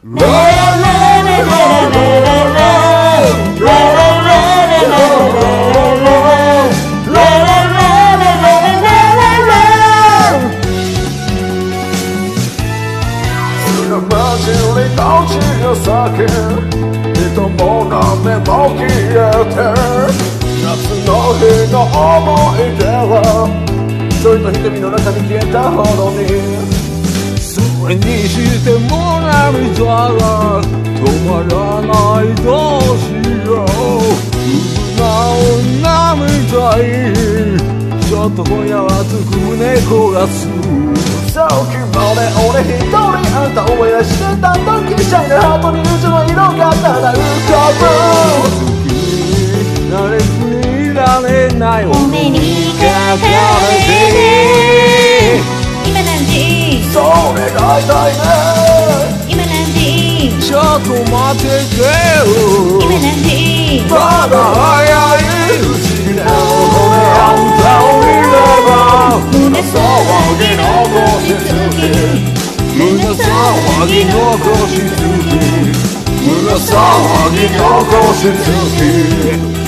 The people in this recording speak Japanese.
倒置の酒人もなめも消えて夏の日の思い出は一人の瞳の中に消えたほどにそれにしても涙が止まらないどうしよう涙にちょっと今夜は熱く胸焦がすさっきまで俺一人あんた思い出してた時シャイなハートに宇宙の色がただ浮かぶ好きになれずにいられないお目にかかれて今何時それが痛いね今何時ちょっと待っててよ今何時まだ早いうちに俺あんたを見れば胸騒ぎ残しつき胸騒ぎ残しつき胸騒ぎ残しつき